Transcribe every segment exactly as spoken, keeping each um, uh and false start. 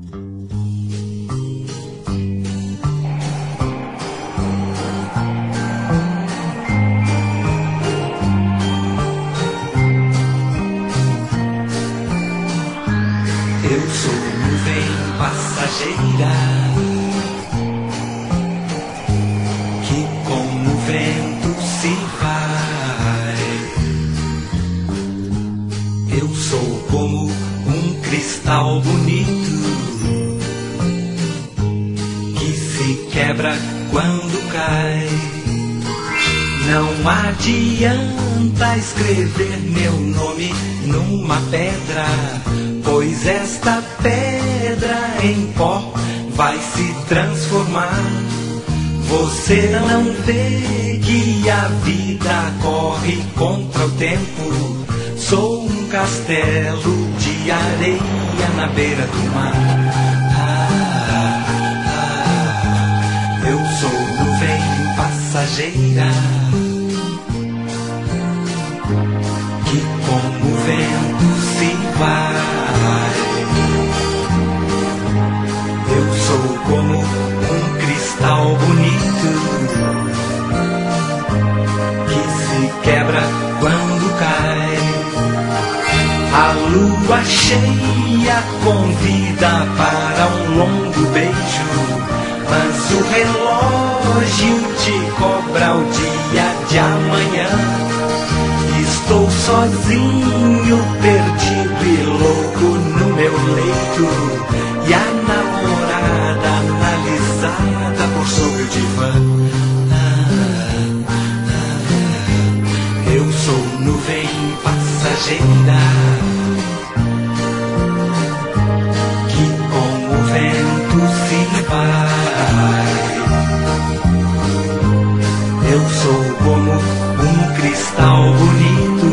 Eu sou nuvem passageira que como o vento se vai. Eu sou como um cristal bonito que se quebra quando cai. Não adianta escrever meu nome numa pedra, pois esta pedra em pó vai se transformar. Você não vê que a vida corre contra o tempo. Sou um castelo de areia na beira do mar. Ah, ah, eu sou nuvem passageira que como o vento se vai. Eu sou como um cristal bonito que se quebra quando cai. A lua cheia convida para um longo beijo, mas o relógio te cobra o dia de amanhã. Estou sozinho, perdido e louco no meu leito, e a namorada analisada por sobre o divã. Ah, ah, eu sou nuvem passageira que como o vento se vai. Eu sou como um cristal bonito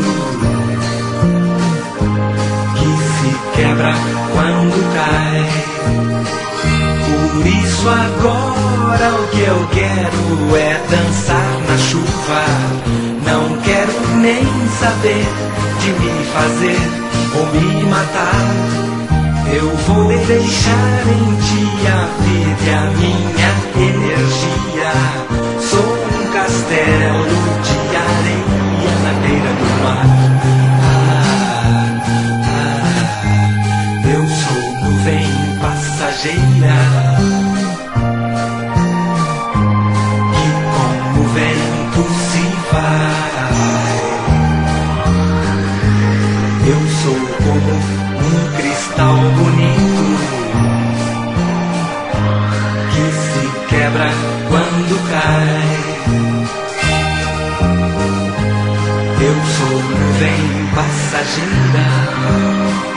que se quebra quando cai. Por isso agora o que eu quero é dançar na chuva. Não quero nem saber de me fazer ou me matar. Eu vou deixar em ti a vida e a minha energia. Sou um castelo de areia na beira do mar. Ah, ah, eu sou nuvem passageira que como o vento se vai. Eu sou como um cristal bonito que se quebra quando cai. Eu sou nuvem passageira